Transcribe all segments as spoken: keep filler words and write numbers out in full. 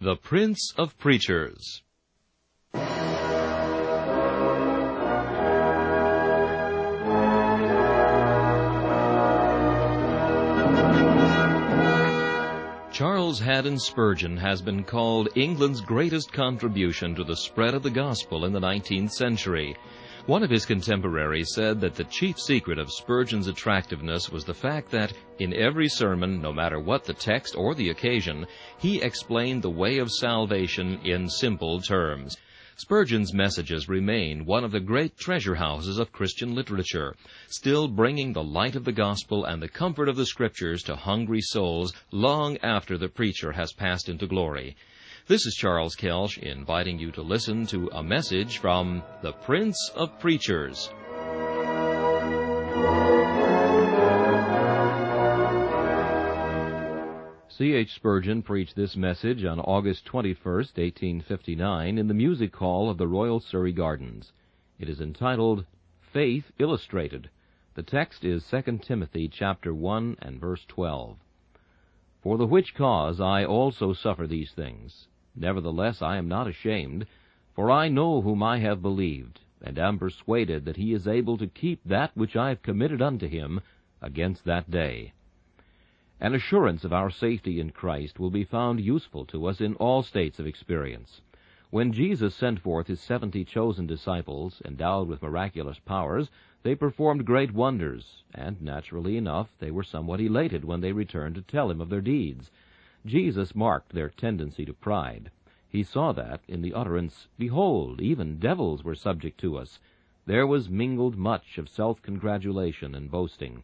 The Prince of Preachers. Charles Haddon Spurgeon has been called England's greatest contribution to the spread of the gospel in the nineteenth century. One of his contemporaries said that the chief secret of Spurgeon's attractiveness was the fact that, in every sermon, no matter what the text or the occasion, he explained the way of salvation in simple terms. Spurgeon's messages remain one of the great treasure houses of Christian literature, still bringing the light of the gospel and the comfort of the Scriptures to hungry souls long after the preacher has passed into glory. This is Charles Kelsch inviting you to listen to a message from the Prince of Preachers. C H Spurgeon preached this message on August twenty-first, eighteen fifty-nine, in the music hall of the Royal Surrey Gardens. It is entitled, Faith Illustrated. The text is Second Timothy chapter one and verse twelve. For the which cause I also suffer these things. Nevertheless I am not ashamed, for I know whom I have believed, and am persuaded that he is able to keep that which I have committed unto him against that day. An assurance of our safety in Christ will be found useful to us in all states of experience. When Jesus sent forth his seventy chosen disciples, endowed with miraculous powers, they performed great wonders, and, naturally enough, they were somewhat elated when they returned to tell him of their deeds. Jesus marked their tendency to pride. He saw that in the utterance, Behold, even devils were subject to us. There was mingled much of self-congratulation and boasting.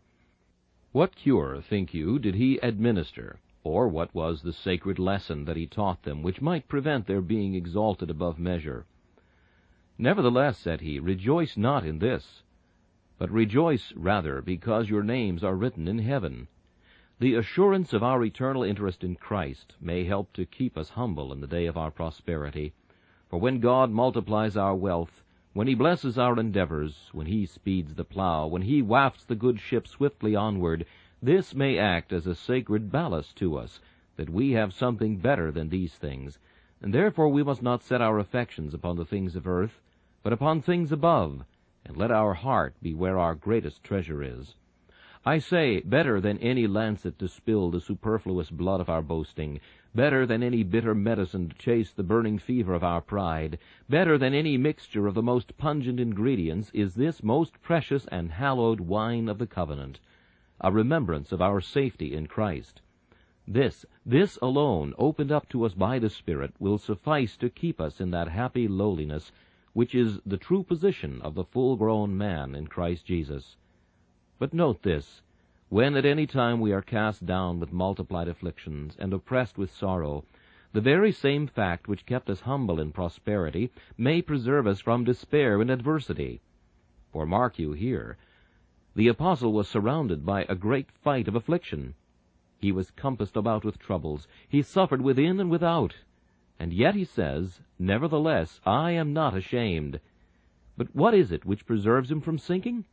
What cure, think you, did he administer, or what was the sacred lesson that he taught them, which might prevent their being exalted above measure? Nevertheless, said he, rejoice not in this, but rejoice rather because your names are written in heaven. The assurance of our eternal interest in Christ may help to keep us humble in the day of our prosperity. For when God multiplies our wealth, when he blesses our endeavors, when he speeds the plow, when he wafts the good ship swiftly onward, this may act as a sacred ballast to us, that we have something better than these things, and therefore we must not set our affections upon the things of earth, but upon things above, and let our heart be where our greatest treasure is. I say, better than any lancet to spill the superfluous blood of our boasting, better than any bitter medicine to chase the burning fever of our pride, better than any mixture of the most pungent ingredients, is this most precious and hallowed wine of the covenant, a remembrance of our safety in Christ. This, this alone, opened up to us by the Spirit, will suffice to keep us in that happy lowliness which is the true position of the full-grown man in Christ Jesus. But note this, when at any time we are cast down with multiplied afflictions and oppressed with sorrow, the very same fact which kept us humble in prosperity may preserve us from despair in adversity. For mark you here, the apostle was surrounded by a great fight of affliction. He was compassed about with troubles. He suffered within and without. And yet he says, Nevertheless, I am not ashamed. But what is it which preserves him from sinking?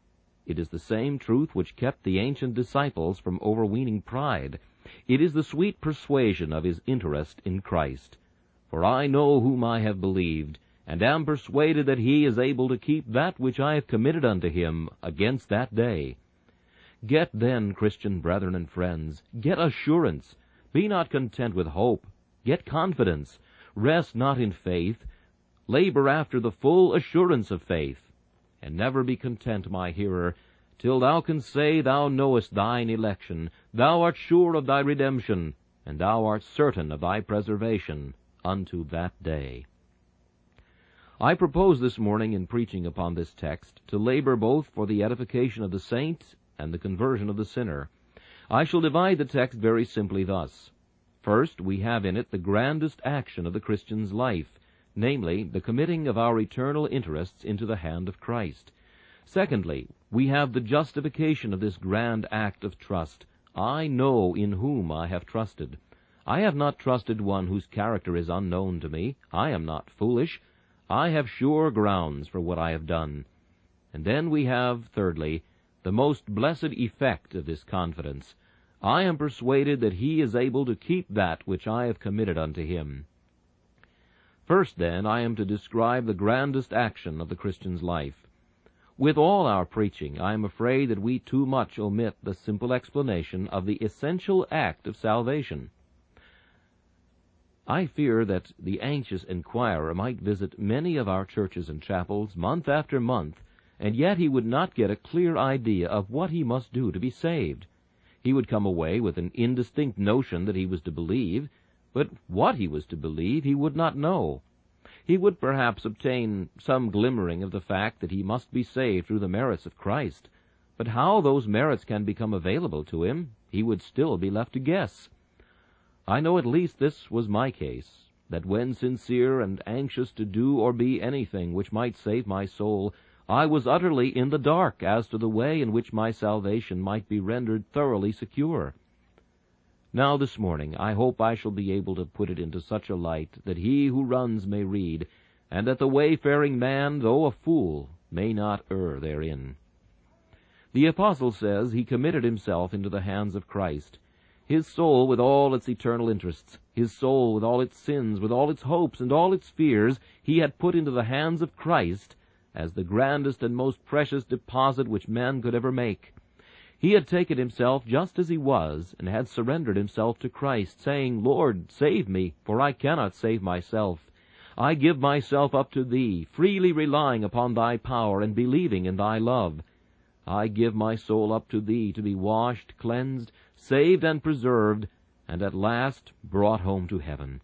It is the same truth which kept the ancient disciples from overweening pride. It is the sweet persuasion of his interest in Christ. For I know whom I have believed, and am persuaded that he is able to keep that which I have committed unto him against that day. Get then, Christian brethren and friends, get assurance. Be not content with hope. Get confidence. Rest not in faith. Labor after the full assurance of faith. And never be content, my hearer, till thou canst say thou knowest thine election, thou art sure of thy redemption, and thou art certain of thy preservation unto that day. I propose this morning, in preaching upon this text, to labor both for the edification of the saint and the conversion of the sinner. I shall divide the text very simply thus. First, we have in it the grandest action of the Christian's life, namely, the committing of our eternal interests into the hand of Christ. Secondly, we have the justification of this grand act of trust. I know in whom I have trusted. I have not trusted one whose character is unknown to me. I am not foolish. I have sure grounds for what I have done. And then we have, thirdly, the most blessed effect of this confidence, I am persuaded that he is able to keep that which I have committed unto him. First, then, I am to describe the grandest action of the Christian's life. With all our preaching, I am afraid that we too much omit the simple explanation of the essential act of salvation. I fear that the anxious inquirer might visit many of our churches and chapels month after month, and yet he would not get a clear idea of what he must do to be saved. He would come away with an indistinct notion that he was to believe, but what he was to believe he would not know. He would perhaps obtain some glimmering of the fact that he must be saved through the merits of Christ, but how those merits can become available to him, he would still be left to guess. I know at least this was my case, that when sincere and anxious to do or be anything which might save my soul, I was utterly in the dark as to the way in which my salvation might be rendered thoroughly secure. Now this morning I hope I shall be able to put it into such a light that he who runs may read, and that the wayfaring man, though a fool, may not err therein. The apostle says he committed himself into the hands of Christ. His soul with all its eternal interests, his soul with all its sins, with all its hopes and all its fears, he had put into the hands of Christ as the grandest and most precious deposit which man could ever make. He had taken himself just as he was, and had surrendered himself to Christ, saying, Lord, save me, for I cannot save myself. I give myself up to Thee, freely relying upon Thy power and believing in Thy love. I give my soul up to Thee to be washed, cleansed, saved, and preserved, and at last brought home to heaven.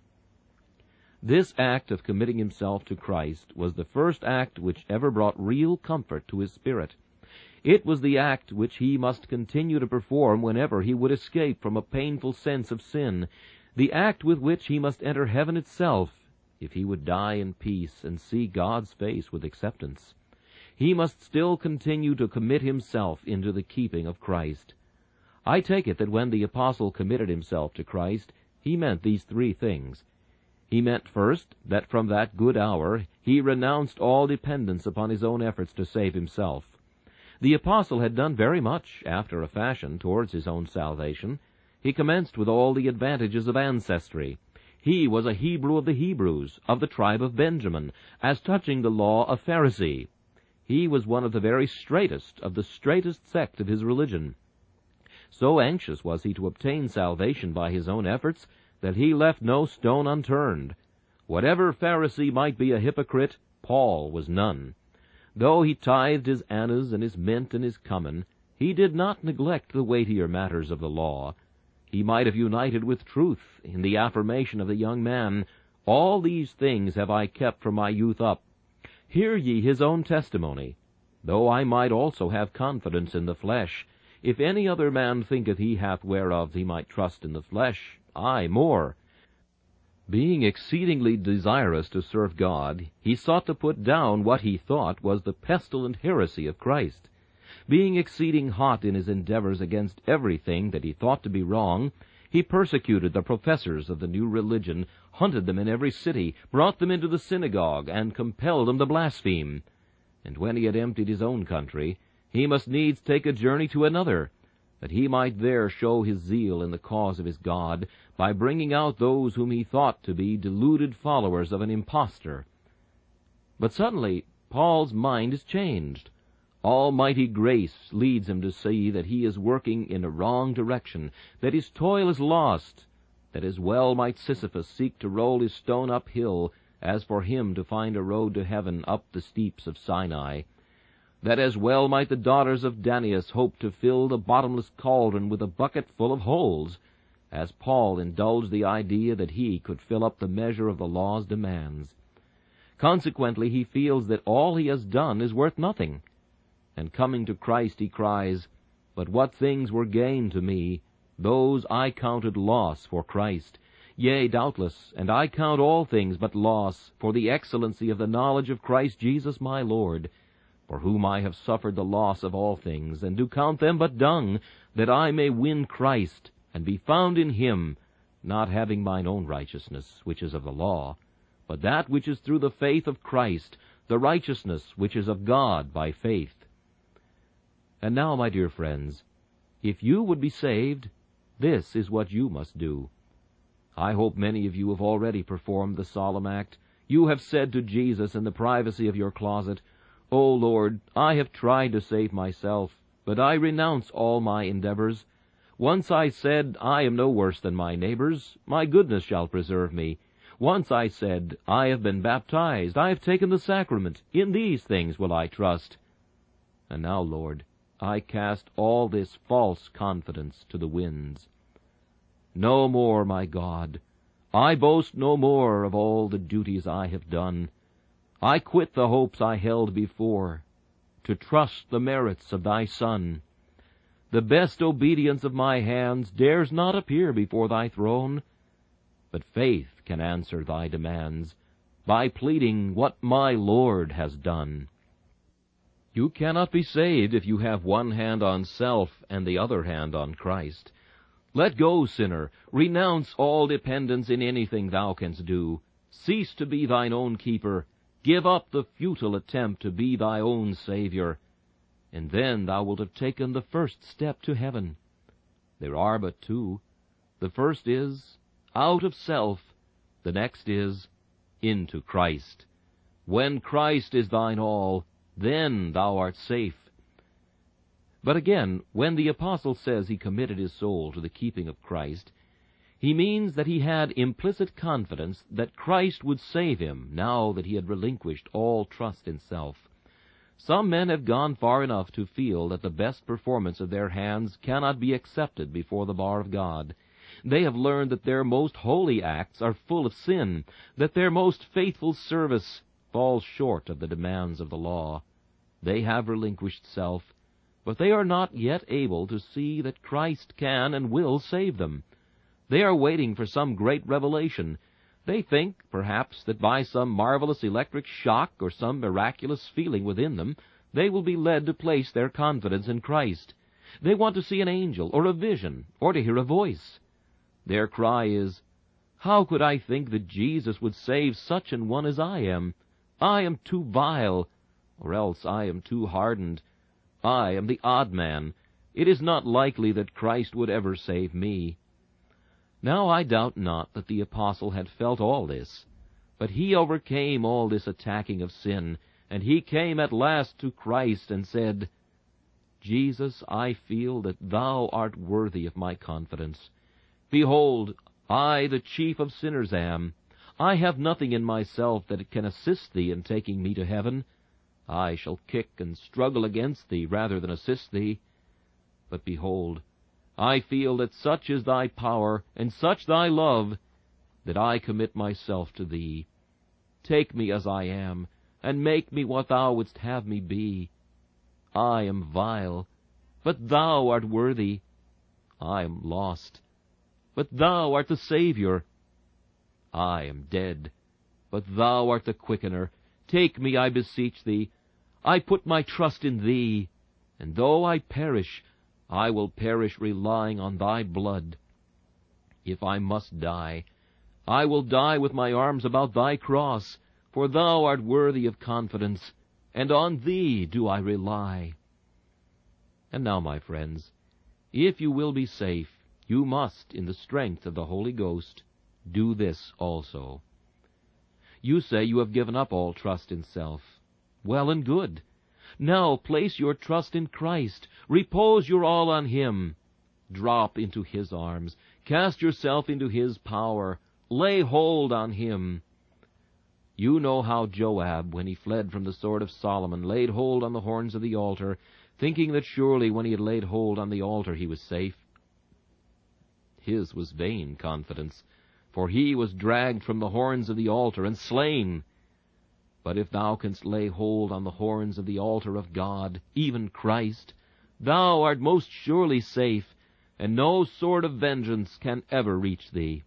This act of committing himself to Christ was the first act which ever brought real comfort to his spirit. It was the act which he must continue to perform whenever he would escape from a painful sense of sin, the act with which he must enter heaven itself, if he would die in peace and see God's face with acceptance. He must still continue to commit himself into the keeping of Christ. I take it that when the apostle committed himself to Christ, he meant these three things. He meant first that from that good hour he renounced all dependence upon his own efforts to save himself. The apostle had done very much, after a fashion, towards his own salvation. He commenced with all the advantages of ancestry. He was a Hebrew of the Hebrews, of the tribe of Benjamin, as touching the law a Pharisee. He was one of the very straightest of the straightest sect of his religion. So anxious was he to obtain salvation by his own efforts that he left no stone unturned. Whatever Pharisee might be a hypocrite, Paul was none. Though he tithed his annas and his mint and his cumin, he did not neglect the weightier matters of the law. He might have united with truth in the affirmation of the young man, All these things have I kept from my youth up. Hear ye his own testimony. Though I might also have confidence in the flesh, if any other man thinketh he hath whereof he might trust in the flesh, I more. Being exceedingly desirous to serve God, he sought to put down what he thought was the pestilent heresy of Christ. Being exceeding hot in his endeavors against everything that he thought to be wrong, he persecuted the professors of the new religion, hunted them in every city, brought them into the synagogue, and compelled them to blaspheme. And when he had emptied his own country, he must needs take a journey to another, that he might there show his zeal in the cause of his God, by bringing out those whom he thought to be deluded followers of an impostor. But suddenly Paul's mind is changed. Almighty grace leads him to see that he is working in a wrong direction, that his toil is lost, that as well might Sisyphus seek to roll his stone uphill as for him to find a road to heaven up the steeps of Sinai, that as well might the daughters of Danaus hope to fill the bottomless cauldron with a bucket full of holes, as Paul indulged the idea that he could fill up the measure of the law's demands. Consequently, he feels that all he has done is worth nothing, and coming to Christ he cries, But what things were gain to me, those I counted loss for Christ. Yea, doubtless, and I count all things but loss for the excellency of the knowledge of Christ Jesus my Lord, for whom I have suffered the loss of all things, and do count them but dung, that I may win Christ, and be found in him, not having mine own righteousness, which is of the law, but that which is through the faith of Christ, the righteousness which is of God by faith. And now, my dear friends, if you would be saved, This is what you must do. I hope many of you have already performed the solemn act. You have said to Jesus in the privacy of your closet, "O Lord, I have tried to save myself, but I renounce all my endeavors. Once I said, I am no worse than my neighbors. My goodness shall preserve me. Once I said, I have been baptized. I have taken the sacrament. In these things will I trust." And now, Lord, I cast all this false confidence to the winds. No more, my God. I boast no more of all the duties I have done. I quit the hopes I held before, to trust the merits of thy Son. The best obedience of my hands dares not appear before thy throne, but faith can answer thy demands by pleading what my Lord has done. You cannot be saved if you have one hand on self and the other hand on Christ. Let go, sinner. Renounce all dependence in anything thou canst do. Cease to be thine own keeper. Give up the futile attempt to be thy own Savior, and then thou wilt have taken the first step to heaven. There are but two. The first is out of self. The next is into Christ. When Christ is thine all, then thou art safe. But again, when the apostle says he committed his soul to the keeping of Christ, he means that he had implicit confidence that Christ would save him now that he had relinquished all trust in self. Some men have gone far enough to feel that the best performance of their hands cannot be accepted before the bar of God. They have learned that their most holy acts are full of sin, that their most faithful service falls short of the demands of the law. They have relinquished self, but they are not yet able to see that Christ can and will save them. They are waiting for some great revelation. They think, perhaps, that by some marvelous electric shock or some miraculous feeling within them, they will be led to place their confidence in Christ. They want to see an angel or a vision or to hear a voice. Their cry is, "How could I think that Jesus would save such an one as I am? I am too vile, or else I am too hardened. I am the odd man. It is not likely that Christ would ever save me." Now I doubt not that the apostle had felt all this, but he overcame all this attacking of sin, and he came at last to Christ and said, "Jesus, I feel that thou art worthy of my confidence. Behold, I, the chief of sinners, am. I have nothing in myself that can assist thee in taking me to heaven. I shall kick and struggle against thee rather than assist thee. But behold, I feel that such is thy power and such thy love that I commit myself to thee. Take me as I am, and make me what thou wouldst have me be. I am vile, but thou art worthy. I am lost, but thou art the Savior. I am dead, but thou art the quickener. Take me, I beseech thee. I put my trust in thee, and though I perish, I will perish relying on thy blood. If I must die, I will die with my arms about thy cross, for thou art worthy of confidence, and on thee do I rely. And now, my friends, if you will be safe, you must, in the strength of the Holy Ghost, do this also. You say you have given up all trust in self. Well and good. Now place your trust in Christ. Repose your all on Him. Drop into His arms. Cast yourself into His power. Lay hold on Him. You know how Joab, when he fled from the sword of Solomon, laid hold on the horns of the altar, thinking that surely when he had laid hold on the altar he was safe. His was vain confidence, for he was dragged from the horns of the altar and slain. But if thou canst lay hold on the horns of the altar of God, even Christ, thou art most surely safe, and no sword of vengeance can ever reach thee.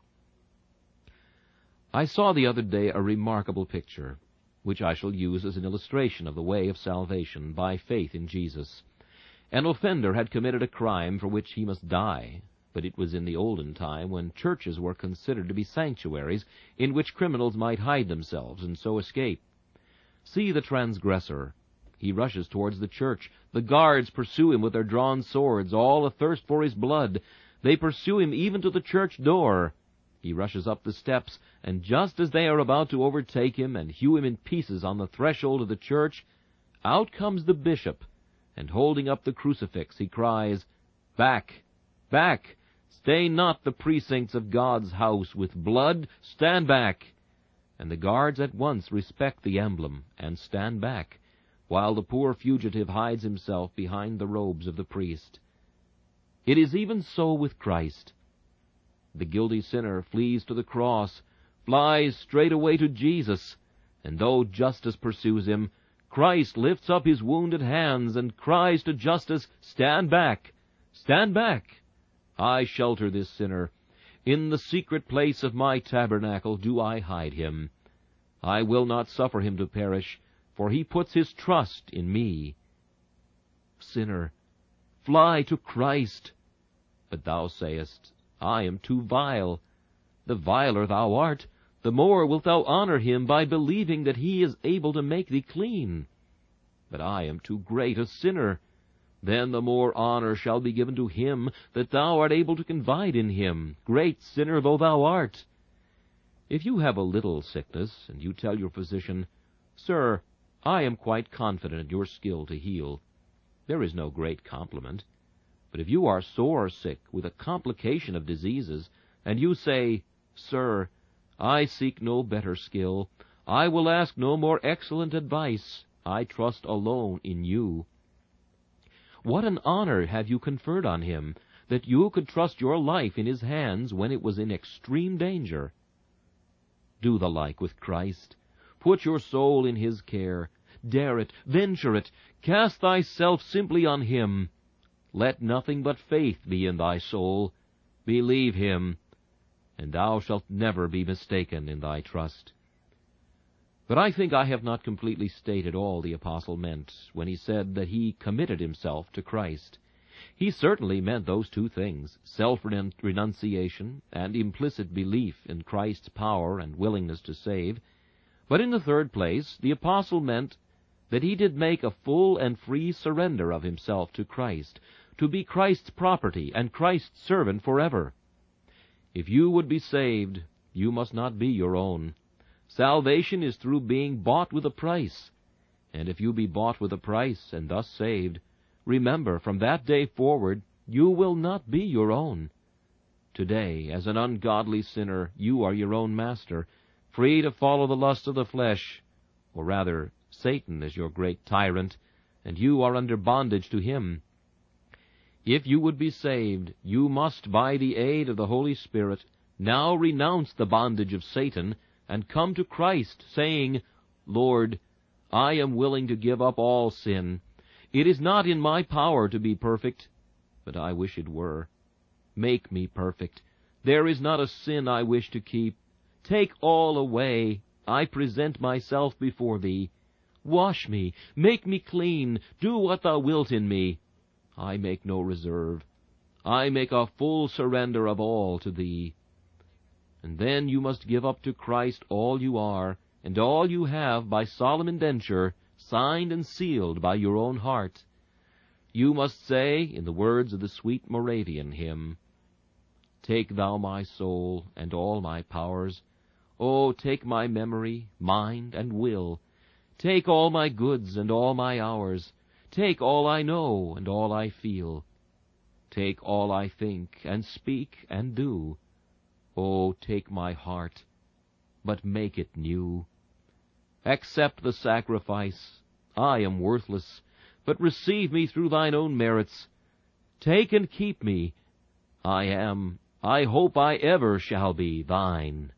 I saw the other day a remarkable picture, which I shall use as an illustration of the way of salvation by faith in Jesus. An offender had committed a crime for which he must die, but it was in the olden time when churches were considered to be sanctuaries in which criminals might hide themselves and so escape. See the transgressor. He rushes towards the church. The guards pursue him with their drawn swords, all athirst for his blood. They pursue him even to the church door. He rushes up the steps, and just as they are about to overtake him and hew him in pieces on the threshold of the church, out comes the bishop, and holding up the crucifix, he cries, "Back! Back! Stain not the precincts of God's house with blood! Stand back!" And the guards at once respect the emblem, and stand back, while the poor fugitive hides himself behind the robes of the priest. It is even so with Christ. The guilty sinner flees to the cross, flies straight away to Jesus, and though justice pursues him, Christ lifts up his wounded hands and cries to justice, "Stand back! Stand back! I shelter this sinner. In the secret place of my tabernacle do I hide him. I will not suffer him to perish, for he puts his trust in me." Sinner, fly to Christ. But thou sayest, "I am too vile." The viler thou art, the more wilt thou honor him by believing that he is able to make thee clean. But I am too great a sinner. Then the more honor shall be given to him that thou art able to confide in him, great sinner though thou art. If you have a little sickness, and you tell your physician, "Sir, I am quite confident in your skill to heal," there is no great compliment. But if you are sore sick with a complication of diseases, and you say, "Sir, I seek no better skill, I will ask no more excellent advice, I trust alone in you," what an honor have you conferred on him, that you could trust your life in his hands when it was in extreme danger. Do the like with Christ. Put your soul in his care. Dare it, venture it, cast thyself simply on him. Let nothing but faith be in thy soul. Believe him, and thou shalt never be mistaken in thy trust. But I think I have not completely stated all the apostle meant when he said that he committed himself to Christ. He certainly meant those two things, self-renunciation and implicit belief in Christ's power and willingness to save. But in the third place, the apostle meant that he did make a full and free surrender of himself to Christ, to be Christ's property and Christ's servant forever. If you would be saved, you must not be your own. Salvation is through being bought with a price. And if you be bought with a price and thus saved, remember, from that day forward, you will not be your own. Today, as an ungodly sinner, you are your own master, free to follow the lust of the flesh, or rather, Satan is your great tyrant, and you are under bondage to him. If you would be saved, you must, by the aid of the Holy Spirit, now renounce the bondage of Satan and come to Christ, saying, "Lord, I am willing to give up all sin. It is not in my power to be perfect, but I wish it were. Make me perfect. There is not a sin I wish to keep. Take all away. I present myself before thee. Wash me, make me clean, do what thou wilt in me. I make no reserve. I make a full surrender of all to thee." And then you must give up to Christ all you are, and all you have by solemn indenture, signed and sealed by your own heart. You must say, in the words of the sweet Moravian hymn, "Take thou my soul and all my powers. Oh, take my memory, mind, and will. Take all my goods and all my hours. Take all I know and all I feel. Take all I think and speak and do. Oh, take my heart, but make it new. Accept the sacrifice. I am worthless, but receive me through thine own merits. Take and keep me. I am, I hope I ever shall be, thine."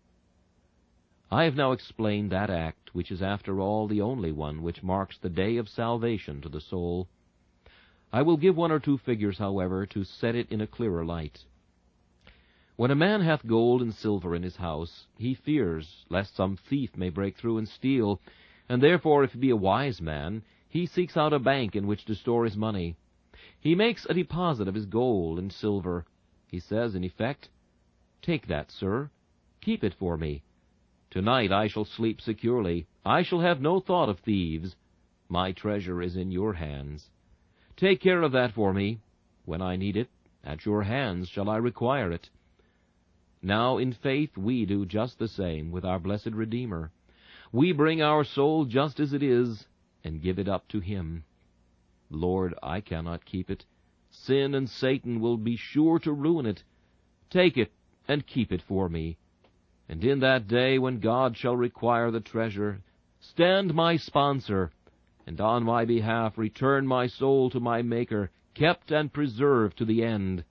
I have now explained that act which is after all the only one which marks the day of salvation to the soul. I will give one or two figures, however, to set it in a clearer light. When a man hath gold and silver in his house, he fears lest some thief may break through and steal, and therefore, if he be a wise man, he seeks out a bank in which to store his money. He makes a deposit of his gold and silver. He says, in effect, "Take that, sir. Keep it for me. Tonight I shall sleep securely. I shall have no thought of thieves. My treasure is in your hands. Take care of that for me. When I need it, At your hands shall I require it. Now in faith we do just the same with our blessed Redeemer. We bring our soul just as it is, and give it up to Him. Lord, I cannot keep it. Sin and Satan will be sure to ruin it. Take it and keep it for me. And in that day when God shall require the treasure, stand my sponsor, and on my behalf return my soul to my Maker, kept and preserved to the end.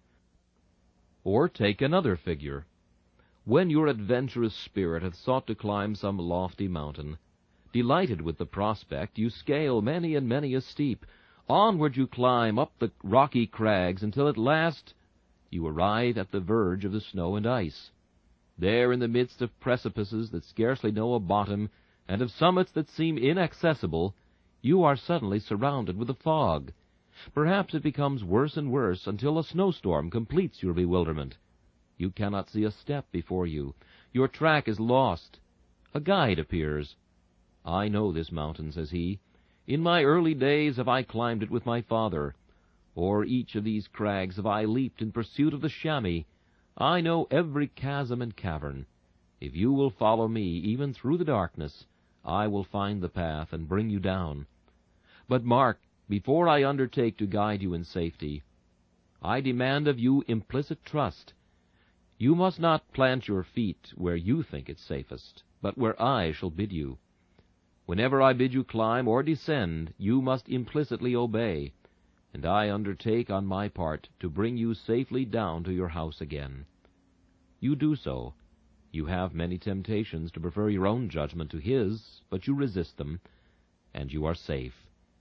Or take another figure. When your adventurous spirit hath sought to climb some lofty mountain, delighted with the prospect, you scale many and many a steep. Onward you climb up the rocky crags, until at last you arrive at the verge of the snow and ice. There, in the midst of precipices that scarcely know a bottom, and of summits that seem inaccessible, you are suddenly surrounded with a fog. Perhaps it becomes worse and worse until a snowstorm completes your bewilderment. You cannot see a step before you. Your track is lost. A guide appears. "I know this mountain," says he. "In my early days have I climbed it with my father. O'er each of these crags have I leaped in pursuit of the chamois. I know every chasm and cavern. If you will follow me, even through the darkness, I will find the path and bring you down. But mark, before I undertake to guide you in safety, I demand of you implicit trust. You must not plant your feet where you think it safest, but where I shall bid you. Whenever I bid you climb or descend, you must implicitly obey, and I undertake on my part to bring you safely down to your house again. You do so. You have many temptations to prefer your own judgment to His, but you resist them, and you are safe.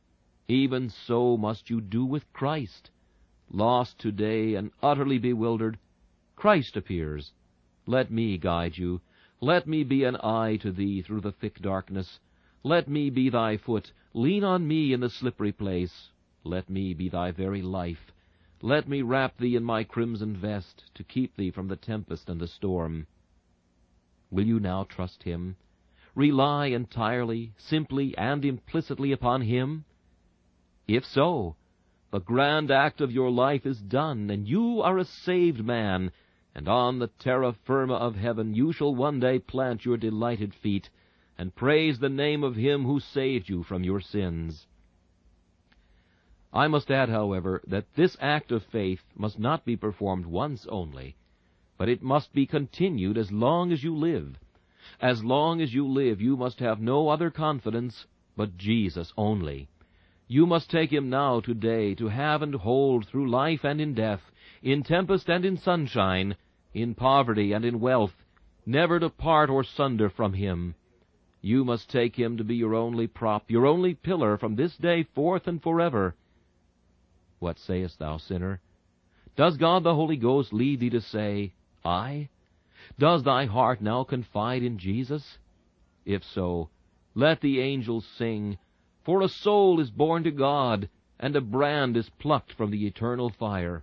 Even so must you do with Christ. Lost today and utterly bewildered, Christ appears. Let me guide you. Let me be an eye to thee through the thick darkness. Let me be thy foot. Lean on me in the slippery place. Let me be thy very life. Let me wrap thee in my crimson vest, to keep thee from the tempest and the storm. Will you now trust Him? Rely entirely, simply, and implicitly upon Him? If so, the grand act of your life is done, and you are a saved man, and on the terra firma of heaven you shall one day plant your delighted feet, and praise the name of Him who saved you from your sins. I must add, however, that this act of faith must not be performed once only, but it must be continued as long as you live. As long as you live, you must have no other confidence but Jesus only. You must take Him now today to have and hold through life and in death, in tempest and in sunshine, in poverty and in wealth, never to part or sunder from Him. You must take Him to be your only prop, your only pillar from this day forth and forever. What sayest thou, sinner? Does God the Holy Ghost lead thee to say, "I"? Does thy heart now confide in Jesus? If so, let the angels sing, for a soul is born to God, and a brand is plucked from the eternal fire.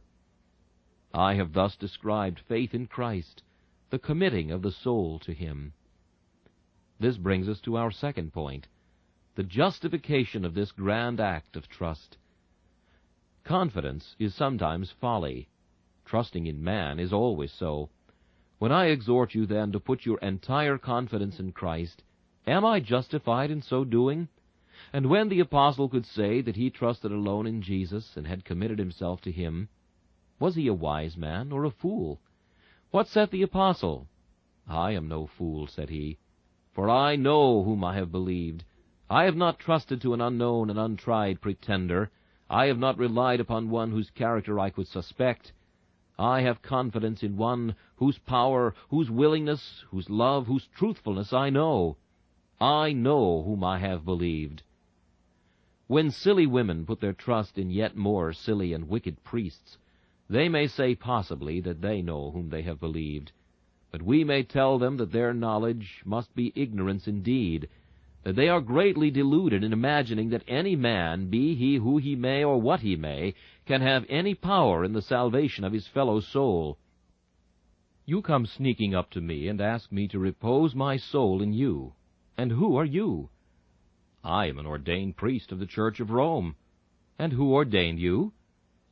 I have thus described faith in Christ, the committing of the soul to Him. This brings us to our second point, the justification of this grand act of trust. Confidence is sometimes folly. Trusting in man is always so. When I exhort you, then, to put your entire confidence in Christ, am I justified in so doing? And when the apostle could say that he trusted alone in Jesus and had committed himself to Him, was he a wise man or a fool? What said the apostle? "I am no fool," said he, "for I know whom I have believed. I have not trusted to an unknown and untried pretender. I have not relied upon one whose character I could suspect. I have confidence in one whose power, whose willingness, whose love, whose truthfulness I know. I know whom I have believed." When silly women put their trust in yet more silly and wicked priests, they may say possibly that they know whom they have believed. But we may tell them that their knowledge must be ignorance indeed, that they are greatly deluded in imagining that any man, be he who he may or what he may, can have any power in the salvation of his fellow soul. You come sneaking up to me and ask me to repose my soul in you. And who are you? I am an ordained priest of the Church of Rome. And who ordained you?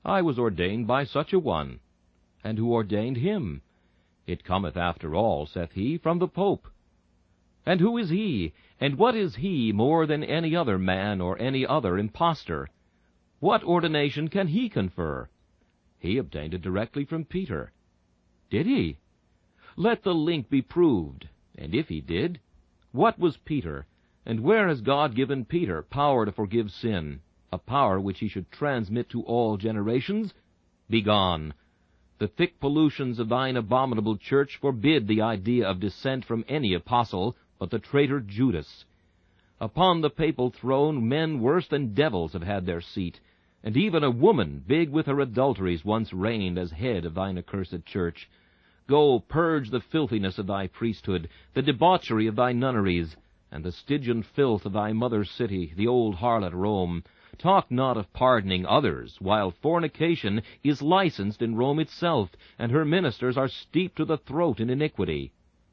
I was ordained by such a one. And who ordained him? It cometh after all, saith he, from the Pope. And who is he, and what is he more than any other man or any other impostor? What ordination can he confer? He obtained it directly from Peter. Did he? Let the link be proved. And if he did, what was Peter, and where has God given Peter power to forgive sin, a power which he should transmit to all generations? Begone! The thick pollutions of thine abominable church forbid the idea of descent from any apostle but the traitor Judas. Upon the papal throne men worse than devils have had their seat, and even a woman big with her adulteries once reigned as head of thine accursed church. Go, purge the filthiness of thy priesthood, the debauchery of thy nunneries, and the Stygian filth of thy mother city, the old harlot Rome. Talk not of pardoning others, while fornication is licensed in Rome itself, and her ministers are steeped to the throat in iniquity.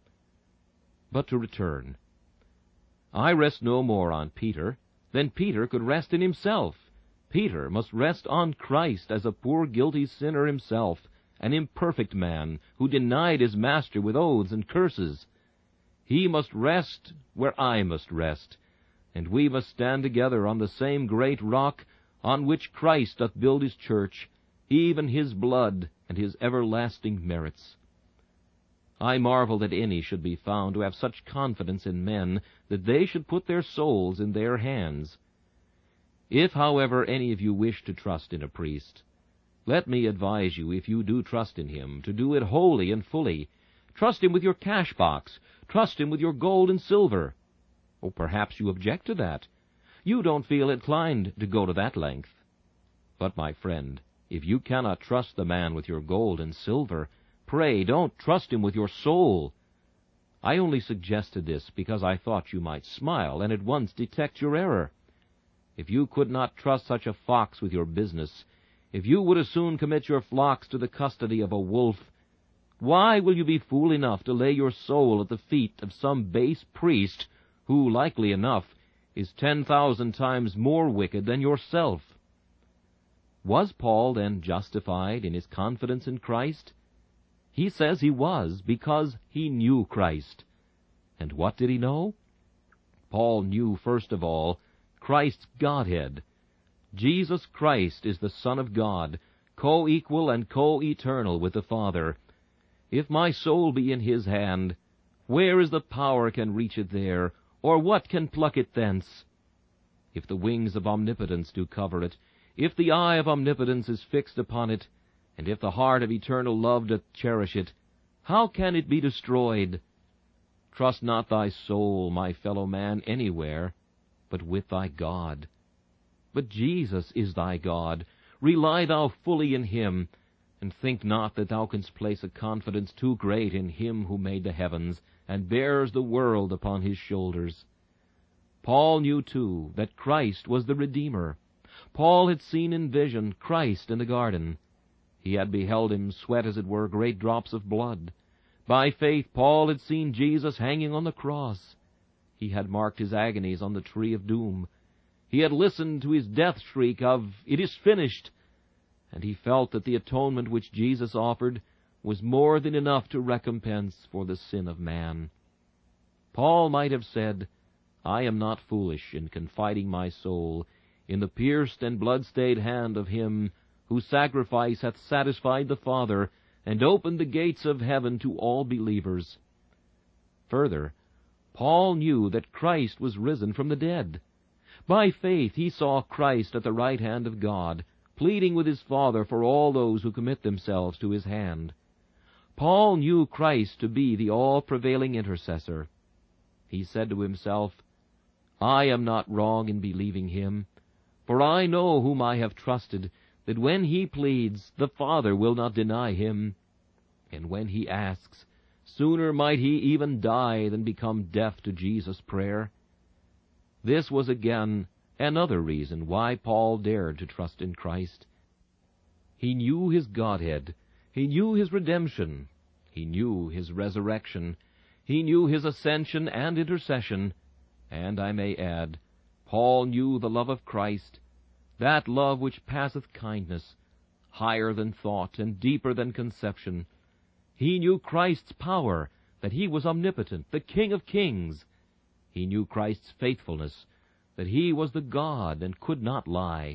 But to return. I rest no more on Peter than Peter could rest in himself. Peter must rest on Christ as a poor guilty sinner himself, an imperfect man who denied his master with oaths and curses. He must rest where I must rest, and we must stand together on the same great rock on which Christ doth build his church, even his blood and his everlasting merits. I marvel that any should be found to have such confidence in men that they should put their souls in their hands. If, however, any of you wish to trust in a priest, let me advise you, if you do trust in him, to do it wholly and fully. Trust him with your cash-box. Trust him with your gold and silver. Or perhaps you object to that. You don't feel inclined to go to that length. But, my friend, if you cannot trust the man with your gold and silver, pray don't trust him with your soul. I only suggested this because I thought you might smile and at once detect your error. If you could not trust such a fox with your business, if you would as soon commit your flocks to the custody of a wolf, why will you be fool enough to lay your soul at the feet of some base priest who, likely enough, is ten thousand times more wicked than yourself? Was Paul then justified in his confidence in Christ? He says he was, because he knew Christ. And what did he know? Paul knew, first of all, Christ's Godhead. Jesus Christ is the Son of God, co-equal and co-eternal with the Father. If my soul be in his hand, where is the power can reach it there, or what can pluck it thence? If the wings of omnipotence do cover it, if the eye of omnipotence is fixed upon it, and if the heart of eternal love doth cherish it, how can it be destroyed? Trust not thy soul, my fellow man, anywhere, but with thy God. But Jesus is thy God. Rely thou fully in him, and think not that thou canst place a confidence too great in him who made the heavens, and bears the world upon his shoulders. Paul knew, too, that Christ was the Redeemer. Paul had seen in vision Christ in the garden. He had beheld him sweat, as it were, great drops of blood. By faith Paul had seen Jesus hanging on the cross. He had marked his agonies on the tree of doom. He had listened to his death shriek of, "It is finished," and he felt that the atonement which Jesus offered was more than enough to recompense for the sin of man. Paul might have said, "I am not foolish in confiding my soul in the pierced and blood-stained hand of him whose sacrifice hath satisfied the Father and opened the gates of heaven to all believers." Further, Paul knew that Christ was risen from the dead. By faith he saw Christ at the right hand of God, pleading with his Father for all those who commit themselves to his hand. Paul knew Christ to be the all-prevailing intercessor. He said to himself, "I am not wrong in believing him, for I know whom I have trusted, that when he pleads, the Father will not deny him. And when he asks, sooner might he even die than become deaf to Jesus' prayer." This was again another reason why Paul dared to trust in Christ. He knew his Godhead. He knew his redemption. He knew his resurrection. He knew his ascension and intercession. And I may add, Paul knew the love of Christ, that love which passeth kindness, higher than thought and deeper than conception. He knew Christ's power, that he was omnipotent, the King of kings. He knew Christ's faithfulness, that he was the God and could not lie.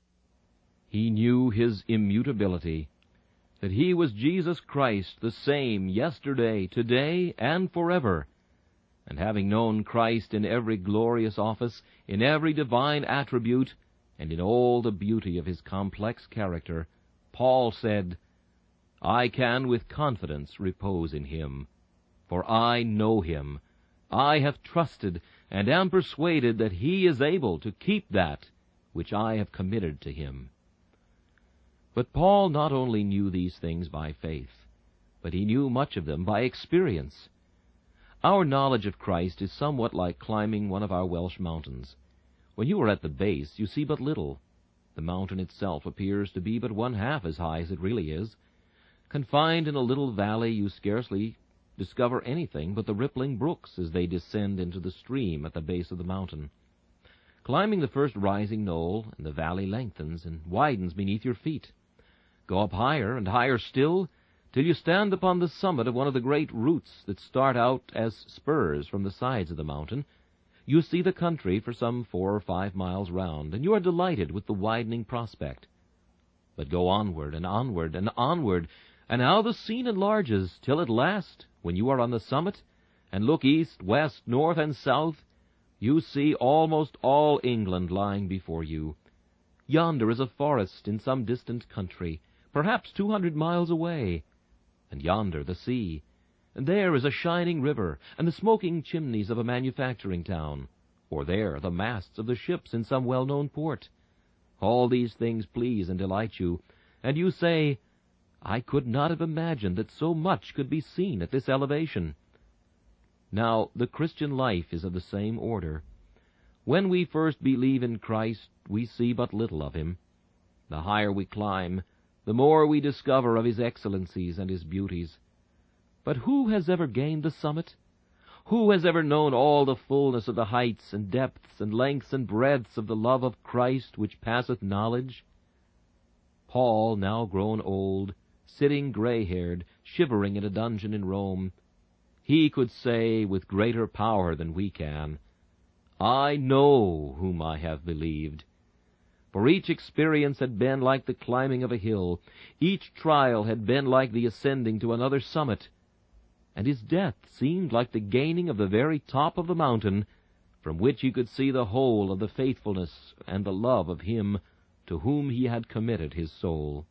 He knew his immutability, that he was Jesus Christ, the same yesterday, today, and forever. And having known Christ in every glorious office, in every divine attribute, and in all the beauty of his complex character, Paul said, I can with confidence repose in him, for I know him. I have trusted and am persuaded that he is able to keep that which I have committed to him. But Paul not only knew these things by faith, but he knew much of them by experience. Our knowledge of Christ is somewhat like climbing one of our Welsh mountains. When you are at the base, you see but little. The mountain itself appears to be but one half as high as it really is. Confined in a little valley, you scarcely discover anything but the rippling brooks as they descend into the stream at the base of the mountain. Climbing the first rising knoll, and the valley lengthens and widens beneath your feet. Go up higher and higher still, till you stand upon the summit of one of the great roots that start out as spurs from the sides of the mountain. You see the country for some four or five miles round, and you are delighted with the widening prospect. But go onward and onward and onward, and how the scene enlarges, till at last, when you are on the summit, and look east, west, north, and south, you see almost all England lying before you. Yonder is a forest in some distant country, perhaps two hundred miles away, and yonder the sea, and there is a shining river, and the smoking chimneys of a manufacturing town, or there the masts of the ships in some well-known port. All these things please and delight you, and you say, I could not have imagined that so much could be seen at this elevation. Now, the Christian life is of the same order. When we first believe in Christ, we see but little of him. The higher we climb, the more we discover of his excellencies and his beauties. But who has ever gained the summit? Who has ever known all the fullness of the heights and depths and lengths and breadths of the love of Christ which passeth knowledge? Paul, now grown old, sitting gray-haired, shivering in a dungeon in Rome, he could say with greater power than we can, I know whom I have believed. For each experience had been like the climbing of a hill, each trial had been like the ascending to another summit, and his death seemed like the gaining of the very top of the mountain, from which he could see the whole of the faithfulness and the love of him to whom he had committed his soul.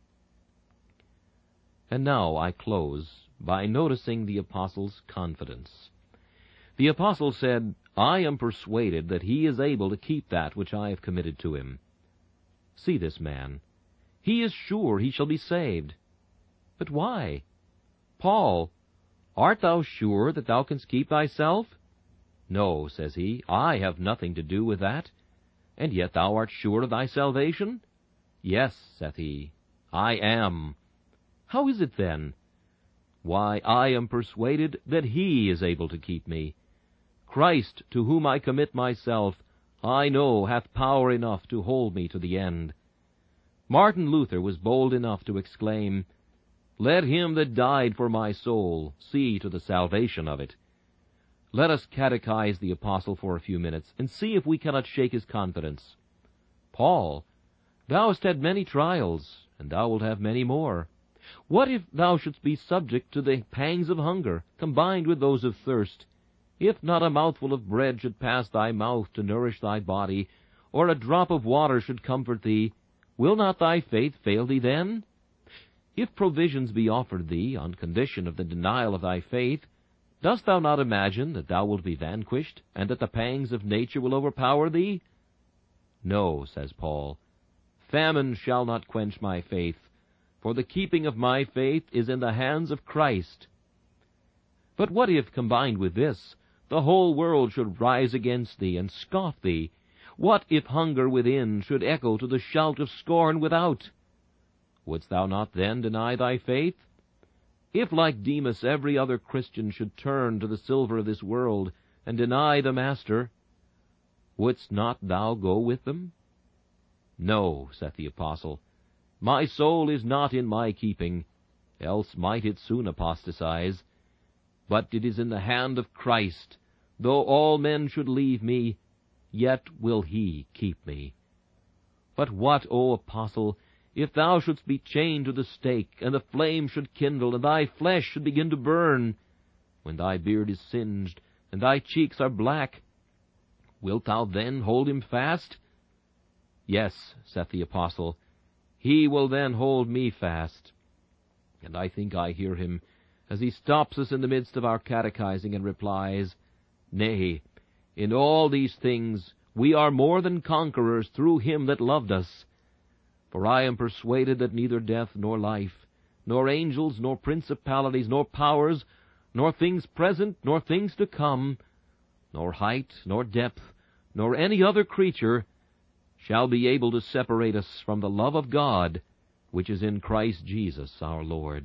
And now I close by noticing the Apostle's confidence. The Apostle said, I am persuaded that he is able to keep that which I have committed to him. See this man. He is sure he shall be saved. But why? Paul, art thou sure that thou canst keep thyself? No, says he, I have nothing to do with that. And yet thou art sure of thy salvation? Yes, saith he, I am. How is it then? Why, I am persuaded that he is able to keep me. Christ, to whom I commit myself, I know hath power enough to hold me to the end. Martin Luther was bold enough to exclaim, Let him that died for my soul see to the salvation of it. Let us catechize the Apostle for a few minutes, and see if we cannot shake his confidence. Paul, thou hast had many trials, and thou wilt have many more. What if thou shouldst be subject to the pangs of hunger, combined with those of thirst? If not a mouthful of bread should pass thy mouth to nourish thy body, or a drop of water should comfort thee, will not thy faith fail thee then? If provisions be offered thee on condition of the denial of thy faith, dost thou not imagine that thou wilt be vanquished, and that the pangs of nature will overpower thee? No, says Paul, famine shall not quench my faith, for the keeping of my faith is in the hands of Christ. But what if, combined with this, the whole world should rise against thee and scoff thee? What if hunger within should echo to the shout of scorn without? Wouldst thou not then deny thy faith? If, like Demas, every other Christian should turn to the silver of this world and deny the Master, wouldst not thou go with them? No, saith the Apostle, My soul is not in my keeping, else might it soon apostatize. But it is in the hand of Christ. Though all men should leave me, yet will he keep me. But what, O apostle, if thou shouldst be chained to the stake, and the flame should kindle, and thy flesh should begin to burn, when thy beard is singed, and thy cheeks are black, wilt thou then hold him fast? Yes, saith the apostle, he will then hold me fast. And I think I hear him, as he stops us in the midst of our catechizing, and replies, Nay, in all these things we are more than conquerors through him that loved us. For I am persuaded that neither death nor life, nor angels, nor principalities, nor powers, nor things present, nor things to come, nor height, nor depth, nor any other creature, shall be able to separate us from the love of God, which is in Christ Jesus our Lord.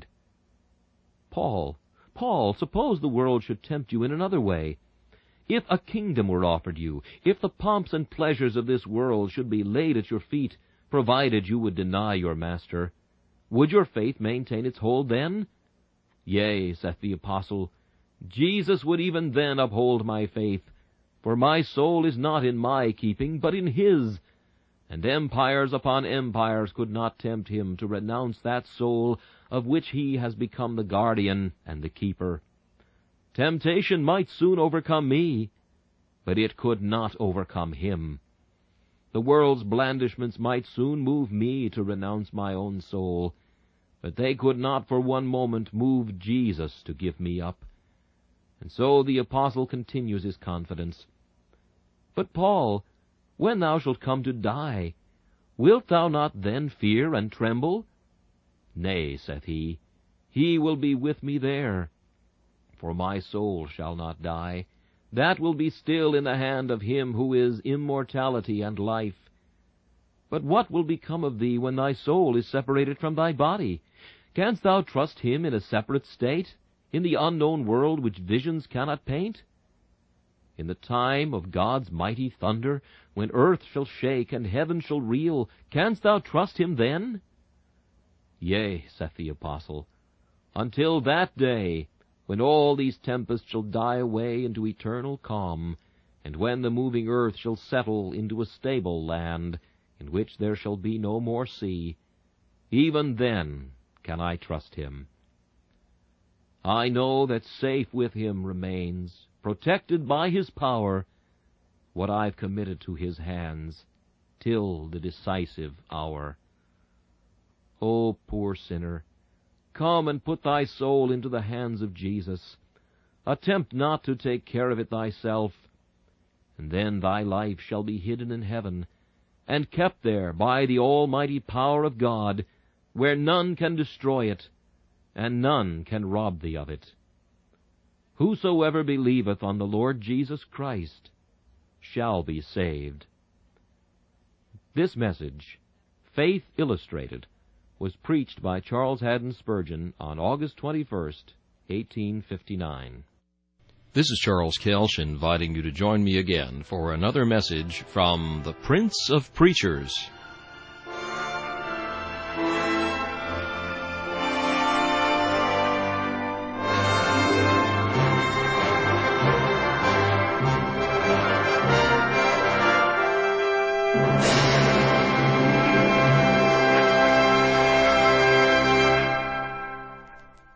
Paul, Paul, suppose the world should tempt you in another way. If a kingdom were offered you, if the pomps and pleasures of this world should be laid at your feet, provided you would deny your master, would your faith maintain its hold then? Yea, saith the apostle, Jesus would even then uphold my faith, for my soul is not in my keeping, but in his. And empires upon empires could not tempt him to renounce that soul of which he has become the guardian and the keeper. Temptation might soon overcome me, but it could not overcome him. The world's blandishments might soon move me to renounce my own soul, but they could not for one moment move Jesus to give me up. And so the apostle continues his confidence. But, Paul, when thou shalt come to die, wilt thou not then fear and tremble? Nay, saith he, he will be with me there. For my soul shall not die. That will be still in the hand of him who is immortality and life. But what will become of thee when thy soul is separated from thy body? Canst thou trust him in a separate state, in the unknown world which visions cannot paint? In the time of God's mighty thunder, when earth shall shake and heaven shall reel, canst thou trust him then? Yea, saith the apostle, until that day, when all these tempests shall die away into eternal calm, and when the moving earth shall settle into a stable land, in which there shall be no more sea, even then can I trust him. I know that safe with him remains, protected by his power, what I've committed to his hands, till the decisive hour. O poor sinner, come and put thy soul into the hands of Jesus. Attempt not to take care of it thyself, and then thy life shall be hidden in heaven, and kept there by the almighty power of God, where none can destroy it, and none can rob thee of it. Whosoever believeth on the Lord Jesus Christ shall be saved. This message, Faith Illustrated, was preached by Charles Haddon Spurgeon on August twenty-first, eighteen fifty-nine. This is Charles Kelsch inviting you to join me again for another message from the Prince of Preachers.